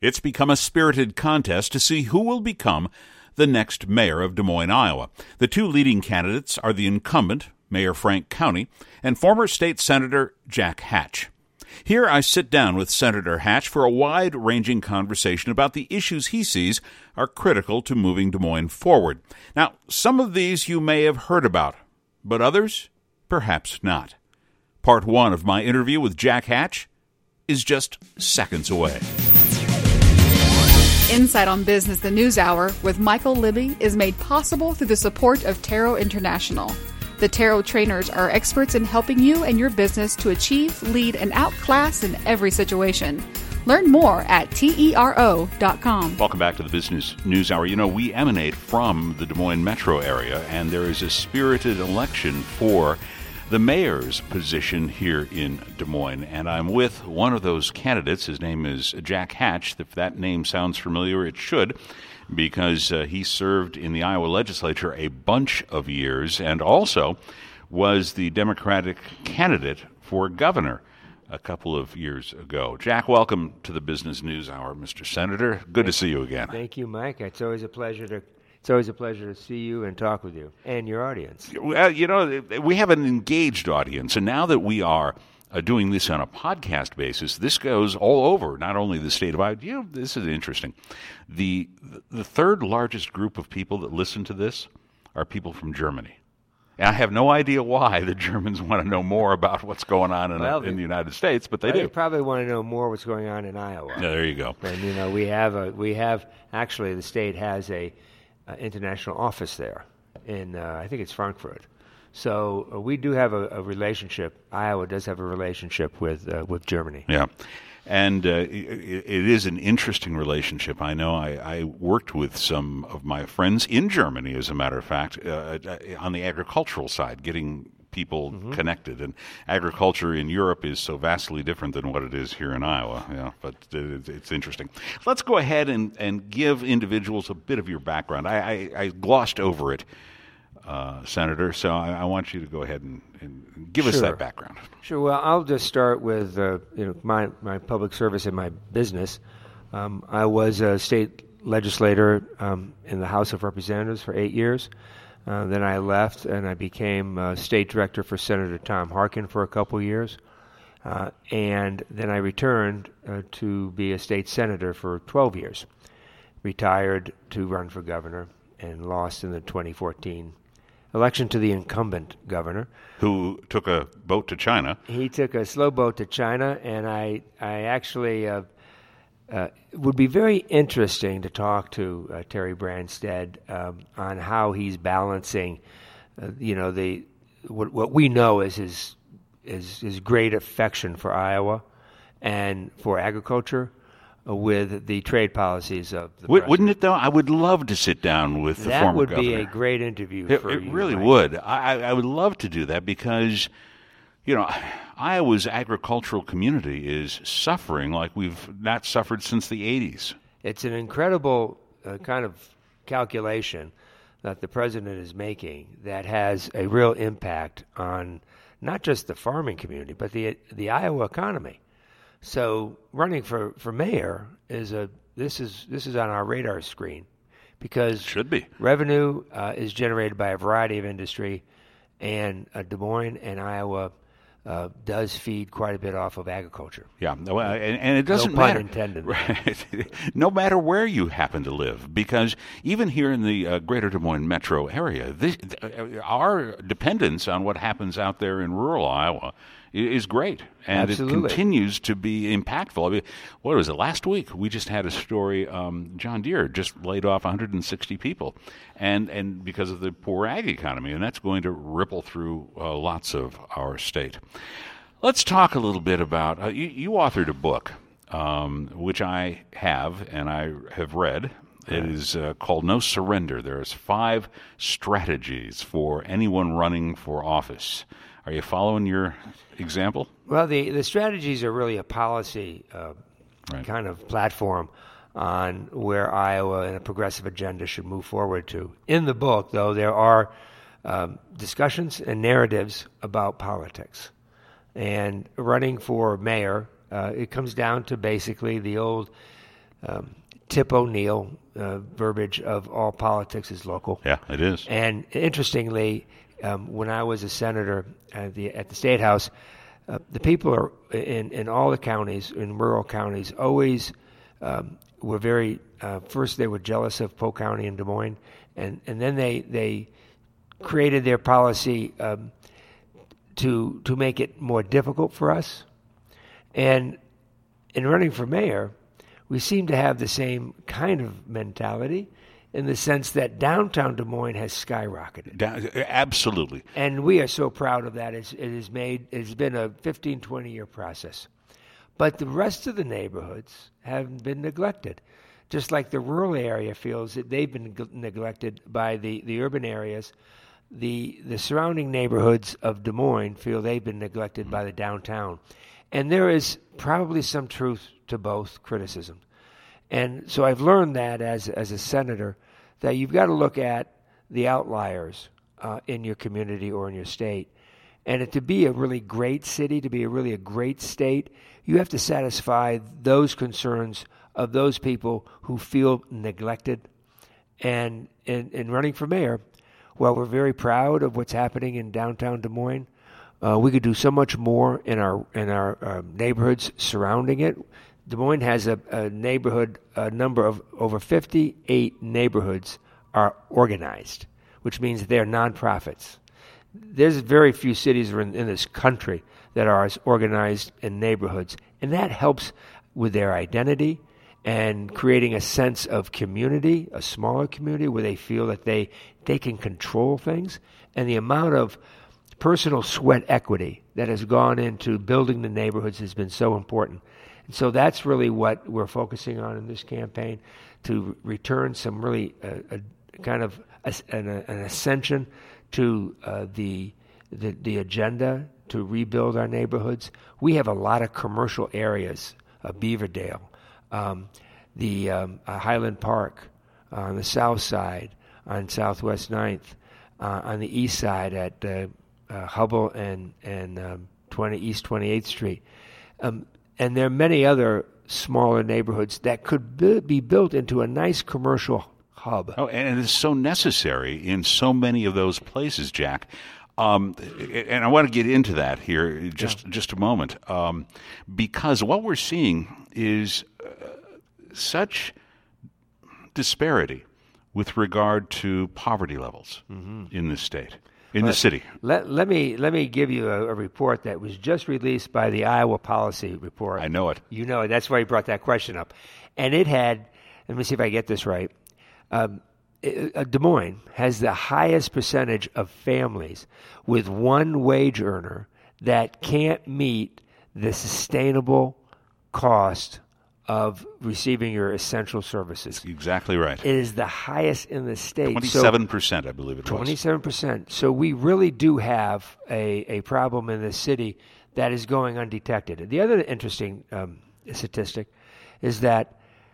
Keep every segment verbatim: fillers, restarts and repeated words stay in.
It's become a spirited contest to see who will become the next mayor of Des Moines, Iowa. The two leading candidates are the incumbent, Mayor Frank Cownie, and former state senator Jack Hatch. Here I sit down with Senator Hatch for a wide-ranging conversation about the issues he sees are critical to moving Des Moines forward. Now, some of these you may have heard about, but others, perhaps not. Part one of my interview with Jack Hatch is just seconds away. Insight on Business, the News Hour with Michael Libby is made possible through the support of Tarot International. The Tarot trainers are experts in helping you and your business to achieve, lead, and outclass in every situation. Learn more at T E R O dot com. Welcome back to the Business News Hour. You know, we emanate from the Des Moines metro area, and there is a spirited election for the mayor's position here in Des Moines, and I'm with one of those candidates. His name is Jack Hatch. If that name sounds familiar, it should, because uh, he served in the Iowa legislature a bunch of years and also was the Democratic candidate for governor a couple of years ago. Jack, welcome to the Business News Hour, Mister Senator. Good to see you again. Thank you, Mike. It's always a pleasure to It's always a pleasure to see you and talk with you and your audience. Well, you know, we have an engaged audience, and now that we are uh, doing this on a podcast basis, this goes all over, not only the state of Iowa. You know, this is interesting. The the third largest group of people that listen to this are people from Germany. And I have no idea why the Germans want to know more about what's going on in, well, in the United States, but they well, do. They probably want to know more what's going on in Iowa. Yeah, there you go. And, you know, we have, a, we have actually, the state has a Uh, international office there in, uh, I think it's Frankfurt. So uh, we do have a, a relationship. Iowa does have a relationship with uh, with Germany. Yeah, and uh, it, it is an interesting relationship. I know I, I worked with some of my friends in Germany, as a matter of fact, uh, on the agricultural side, getting people mm-hmm. connected. And agriculture in Europe is so vastly different than what it is here in Iowa. Yeah, but it, it's interesting. Let's go ahead and, and give individuals a bit of your background. I, I, I glossed over it, uh, Senator, so I, I want you to go ahead and, and give sure. us that background. Sure. Well, I'll just start with uh, you know my, my public service and my business. Um, I was a state legislator um, in the House of Representatives for eight years. Uh, then I left and I became uh, state director for Senator Tom Harkin for a couple years. Uh, and then I returned uh, to be a state senator for twelve years. Retired to run for governor and lost in the twenty fourteen election to the incumbent governor. Who took a boat to China. He took a slow boat to China, and I, I actually... Uh, Uh, it would be very interesting to talk to uh, Terry Branstad um, on how he's balancing, uh, you know, the what, what we know is his, his his great affection for Iowa and for agriculture uh, with the trade policies of the w- president. Wouldn't it, though? I would love to sit down with the that former would governor. be a great interview it, for it you. It really Mike. would. I, I would love to do that because, you know, Iowa's agricultural community is suffering like we've not suffered since the eighties. It's an incredible uh, kind of calculation that the president is making that has a real impact on not just the farming community, but the the Iowa economy. So running for, for mayor is a this is this is on our radar screen because Should be. revenue uh, is generated by a variety of industry, and uh, Des Moines and Iowa Uh, does feed quite a bit off of agriculture. Yeah, well, and, and it doesn't no pun matter. intended. Right. No matter where you happen to live, because even here in the uh, greater Des Moines metro area, this, uh, our dependence on what happens out there in rural Iowa is great, and Absolutely. it continues to be impactful. I mean, what was it, last week? We just had a story, um, John Deere just laid off one hundred sixty people, and, and because of the poor ag economy, and that's going to ripple through uh, lots of our state. Let's talk a little bit about, uh, you, you authored a book, um, which I have, and I have read. It is uh, called No Surrender. There's five strategies for anyone running for office. Are you following your example? Well, the, the strategies are really a policy uh, right. kind of platform on where Iowa and a progressive agenda should move forward to. In the book, though, there are um, discussions and narratives about politics. And running for mayor, uh, it comes down to basically the old um, Tip O'Neill uh, verbiage of all politics is local. Yeah, it is. And interestingly, um, when I was a senator at the at the State House, uh, the people are in, in all the counties, in rural counties, always um, were very, uh, first they were jealous of Polk County and Des Moines, and, and then they, they created their policy um, to to make it more difficult for us. And in running for mayor, we seem to have the same kind of mentality in the sense that downtown Des Moines has skyrocketed. Da- absolutely. And we are so proud of that. It's, it is made, it's been a fifteen, twenty-year process. But the rest of the neighborhoods have been neglected. Just like the rural area feels that they've been neg- neglected by the, the urban areas, the, the surrounding neighborhoods of Des Moines feel they've been neglected by the downtown. And there is probably some truth to both criticisms. And so I've learned that as as a senator, that you've got to look at the outliers uh, in your community or in your state. And it, to be a really great city, to be a really a great state, you have to satisfy those concerns of those people who feel neglected. And in, in running for mayor, while we're very proud of what's happening in downtown Des Moines, Uh, we could do so much more in our in our uh, neighborhoods surrounding it. Des Moines has a, a neighborhood, a number of over fifty-eight neighborhoods are organized, which means they're nonprofits. There's very few cities in, in this country that are as organized in neighborhoods, and that helps with their identity and creating a sense of community, a smaller community where they feel that they they can control things, and the amount of personal sweat equity that has gone into building the neighborhoods has been so important. And so that's really what we're focusing on in this campaign, to return some really uh, a kind of a, an, an ascension to uh, the, the the agenda to rebuild our neighborhoods. We have a lot of commercial areas, uh, Beaverdale, um, the um, uh, Highland Park uh, on the south side, on Southwest ninth, uh, on the east side at uh, Uh, Hubble and and um, twenty East twenty-eighth Street, um, and there are many other smaller neighborhoods that could b- be built into a nice commercial hub. Oh, and it's so necessary in so many of those places, Jack. Um, and I want to get into that here just yeah. just a moment, um, because what we're seeing is uh, such disparity with regard to poverty levels mm-hmm. in this state. In the city. Let, let me let me give you a, a report that was just released by the Iowa Policy Report. I know it. You know it. That's why you brought that question up. And it had, let me see if I get this right, um, it, uh, Des Moines has the highest percentage of families with one wage earner that can't meet the sustainable cost of receiving your essential services. That's exactly right. It is the highest in the state. twenty-seven percent, so, I believe it was. twenty-seven percent. So we really do have a, a problem in this city that is going undetected. The other interesting um, statistic is that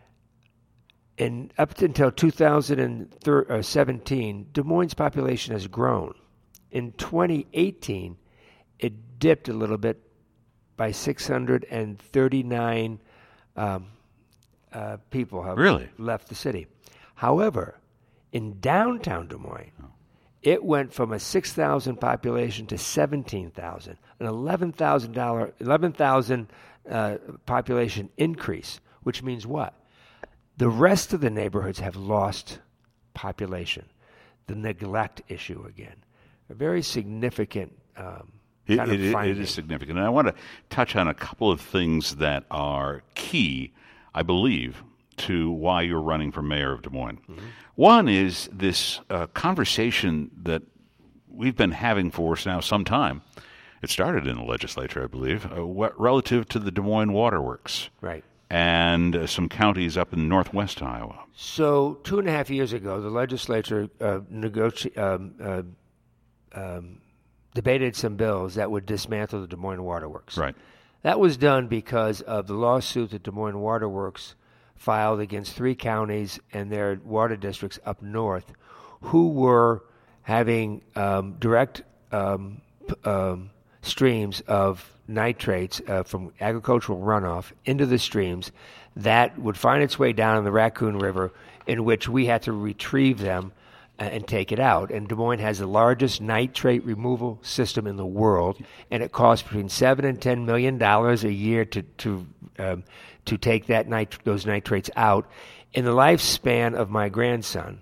in up until two thousand seventeen, Des Moines' population has grown. In twenty eighteen, it dipped a little bit by six hundred thirty-nine Um, uh, people have really? left the city. However, in downtown Des Moines, oh. it went from a six thousand population to seventeen thousand, an eleven thousand dollars, eleven thousand uh, population increase, which means what? The rest of the neighborhoods have lost population. The neglect issue again, a very significant um It, it, it is significant. And I want to touch on a couple of things that are key, I believe, to why you're running for mayor of Des Moines. Mm-hmm. One is this uh, conversation that we've been having for now some time. It started in the legislature, I believe, uh, what, relative to the Des Moines Waterworks. Right. And uh, some counties up in northwest Iowa. So two and a half years ago, the legislature uh, negotiated... Um, uh, um, debated some bills that would dismantle the Des Moines Waterworks. Right. That was done because of the lawsuit that Des Moines Waterworks filed against three counties and their water districts up north who were having um, direct um, p- um, streams of nitrates uh, from agricultural runoff into the streams that would find its way down in the Raccoon River, in which we had to retrieve them and take it out. And Des Moines has the largest nitrate removal system in the world, and it costs between seven and ten million dollars a year to to um, to take that nit- those nitrates out. In the lifespan of my grandson,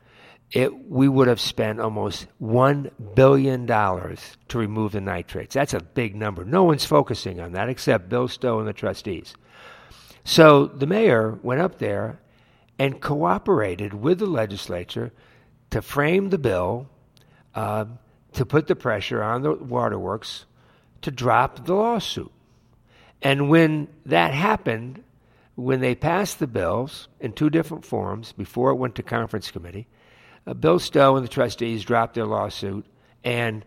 it we would have spent almost one billion dollars to remove the nitrates. That's a big number. No one's focusing on that except Bill Stowe and the trustees. So the mayor went up there and cooperated with the legislature to frame the bill, uh, to put the pressure on the waterworks to drop the lawsuit. And when that happened, when they passed the bills in two different forms before it went to conference committee, uh, Bill Stowe and the trustees dropped their lawsuit, and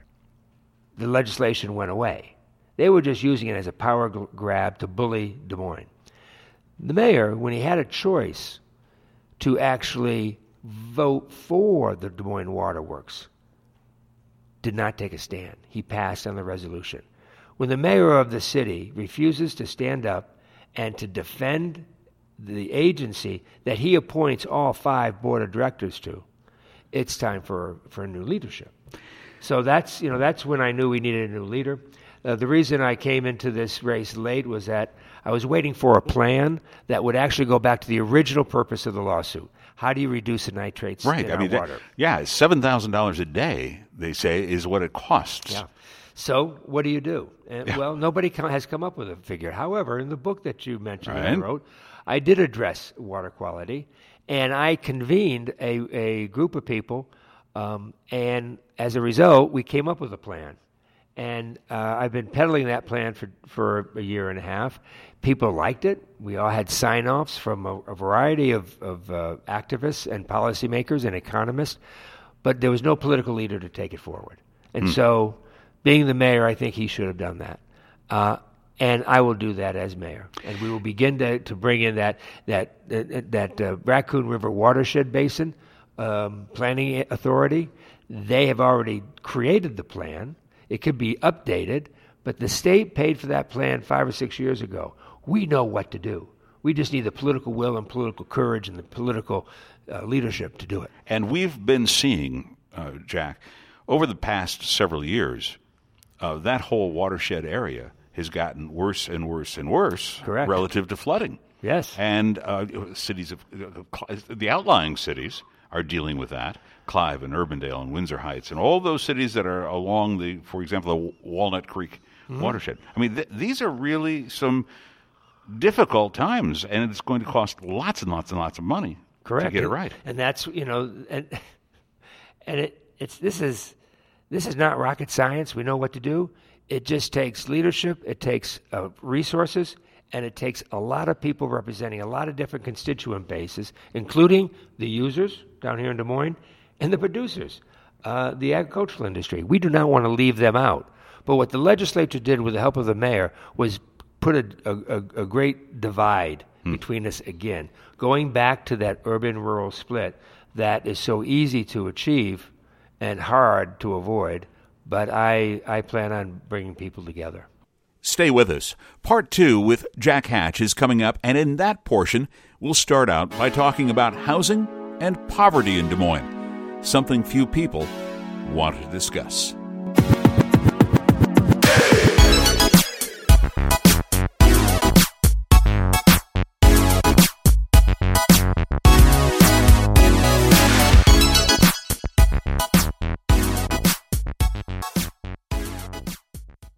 the legislation went away. They were just using it as a power g- grab to bully Des Moines. The mayor, when he had a choice to actually vote for the Des Moines Waterworks, did not take a stand. He passed on the resolution. When the mayor of the city refuses to stand up and to defend the agency that he appoints all five board of directors to, it's time for, for a new leadership. So that's, you know, that's when I knew we needed a new leader. Uh, the reason I came into this race late was that I was waiting for a plan that would actually go back to the original purpose of the lawsuit. How do you reduce the nitrates right. in I our mean, water? that, yeah, seven thousand dollars a day, they say, is what it costs. Yeah. So what do you do? And, Yeah. Well, nobody co- has come up with a figure. However, in the book that you mentioned that I Right. wrote, I did address water quality, and I convened a, a group of people, um, and as a result, we came up with a plan. And uh, I've been peddling that plan for, for a year and a half. People liked it. We all had sign-offs from a, a variety of, of uh, activists and policymakers and economists, but there was no political leader to take it forward. And Hmm. so, being the mayor, I think he should have done that. Uh, and I will do that as mayor. And we will begin to, to bring in that, that, that, that uh, Raccoon River Watershed Basin um, Planning Authority. They have already created the plan. It could be updated, but the state paid for that plan five or six years ago. We know what to do. We just need the political will and political courage and the political uh, leadership to do it. And we've been seeing, uh, Jack, over the past several years, uh, that whole watershed area has gotten worse and worse and worse. Correct. Relative to flooding. Yes. And uh, cities of uh, the outlying cities are dealing with that. Clive and Urbandale and Windsor Heights and all those cities that are along the, for example, the Walnut Creek mm-hmm. watershed. I mean, th- these are really some difficult times, and it's going to cost lots and lots and lots of money Correct. to get and, it right. And that's, you know, and and it it's this is this is not rocket science. We know what to do. It just takes leadership. It takes uh, resources. And it takes a lot of people representing a lot of different constituent bases, including the users down here in Des Moines and the producers, uh, the agricultural industry. We do not want to leave them out. But what the legislature did with the help of the mayor was put a, a, a great divide hmm. between us again, going back to that urban-rural split that is so easy to achieve and hard to avoid. But I, I plan on bringing people together. Stay with us. Part two with Jack Hatch is coming up, and in that portion, we'll start out by talking about housing and poverty in Des Moines, something few people want to discuss.